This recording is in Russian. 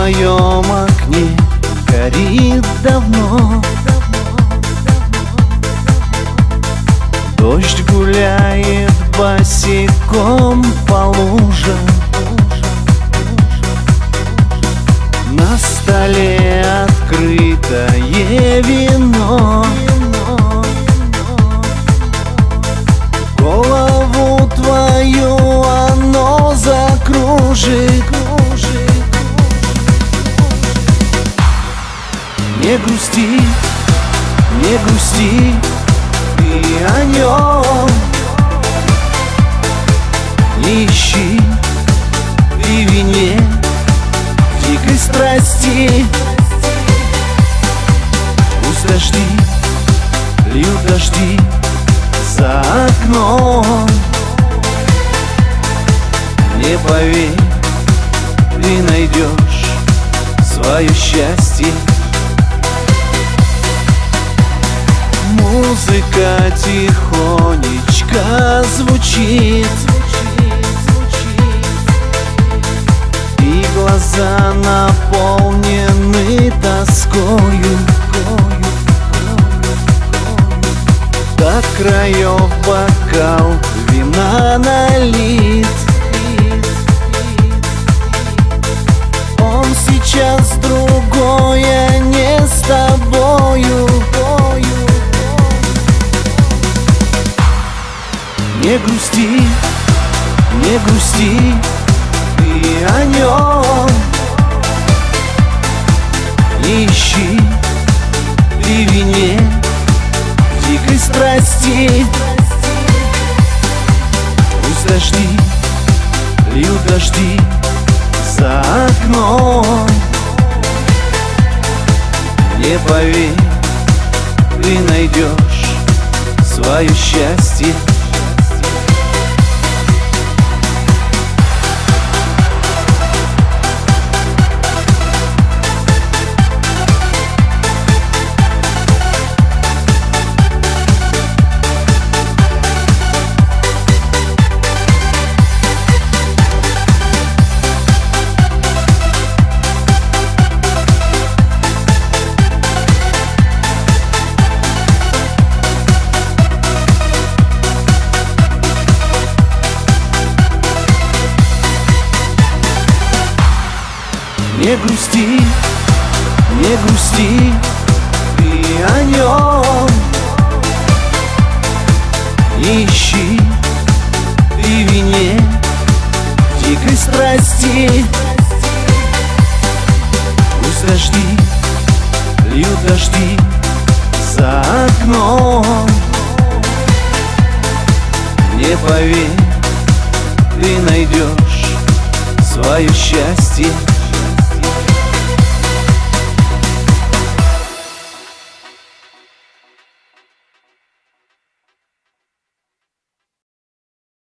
твоем окне горит давно. Дождь гуляет босиком по лужам. На столе открытое вино. Голову твою оно закружит. Не грусти, не грусти ты о нем. Не ищи ты в вине дикой страсти. Пусть дожди, льют дожди за окном. Не поверь, ты найдешь свое счастье. Музыка тихонечко звучит, и глаза наполнены тоскою. До краев бокал вина налит. Он сейчас другое, не с тобою. Не грусти, не грусти ты о нем. Не ищи ты в вине дикой страсти. Пусть дожди, льют дожди за окном. Не поверь, ты найдешь свое счастье. Не грусти, не грусти ты о нем. Не ищи ты в вине дикой страсти. Пусть дожди, льют дожди за окном. Не поверь, ты найдешь свое счастье.